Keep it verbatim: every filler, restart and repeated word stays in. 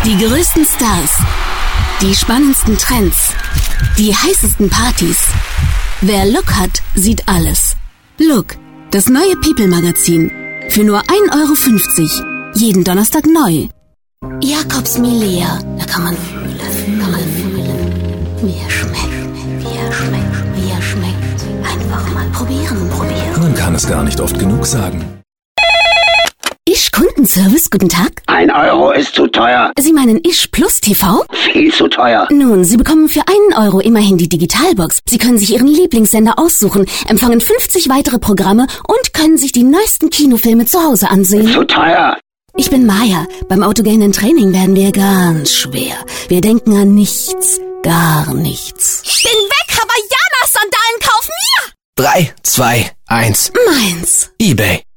Die größten Stars, die spannendsten Trends, die heißesten Partys. Wer Look hat, sieht alles. Look, das neue People-Magazin. Für nur ein Euro fünfzig. Jeden Donnerstag neu. Jakobs Milea. Da kann man fühlen, kann man fühlen, wie er schmeckt, wie er schmeckt, wie er schmeckt. Einfach mal probieren, probieren. Man kann es gar nicht oft genug sagen. Isch Kundenservice, guten Tag. Ein Euro ist zu teuer. Sie meinen Isch Plus T V? Viel zu teuer. Nun, Sie bekommen für einen Euro immerhin die Digitalbox. Sie können sich Ihren Lieblingssender aussuchen, empfangen fünfzig weitere Programme und können sich die neuesten Kinofilme zu Hause ansehen. Zu teuer. Ich bin Maya. Beim autogenen Training werden wir ganz schwer. Wir denken an nichts, gar nichts. Bin weg, Hawaiianer-Sandalen kaufen, ja! Drei, zwei, eins. Meins. eBay.